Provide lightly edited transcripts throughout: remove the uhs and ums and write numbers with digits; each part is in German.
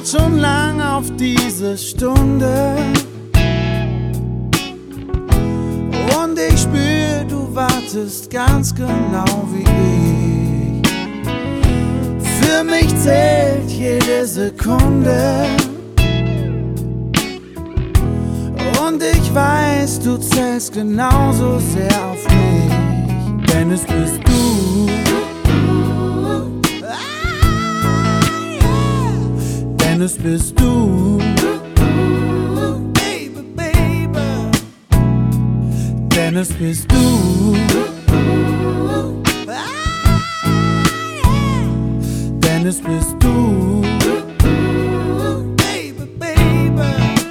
wart schon lang auf diese Stunde und ich spür, du wartest ganz genau wie ich. Für mich zählt jede Sekunde und ich weiß, du zählst genauso sehr auf mich, denn es bist du. Denn es bist du. Baby, baby. Denn es bist du. Denn es bist du. Baby, baby.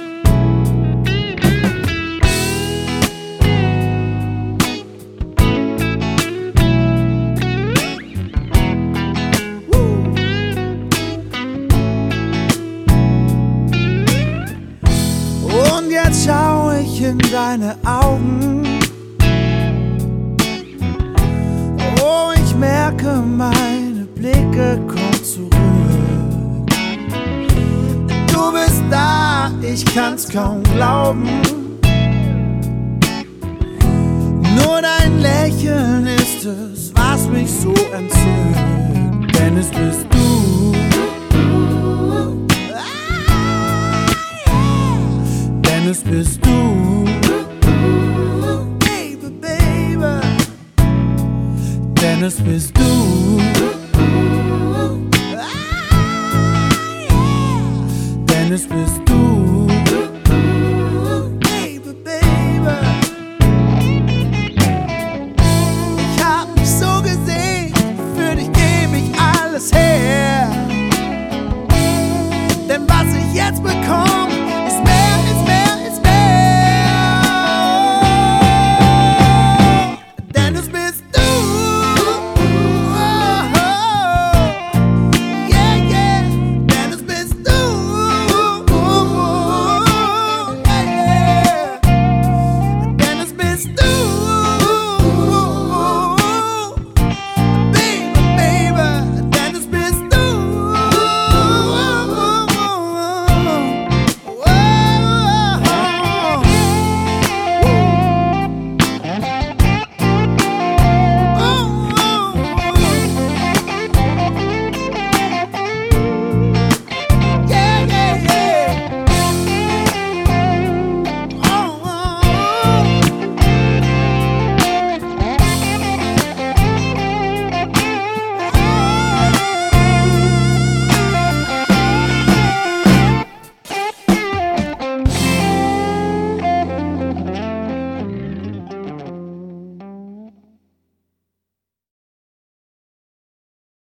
Und jetzt schau ich in deine Augen. Oh, ich merke, meine Blicke kommen zurück. Du bist da, ich kann's kaum glauben. Nur dein Lächeln ist es, was mich so entzückt. Denn es bist du. Denn es bist du. Baby, baby. Denn es bist du. Denn es bist du.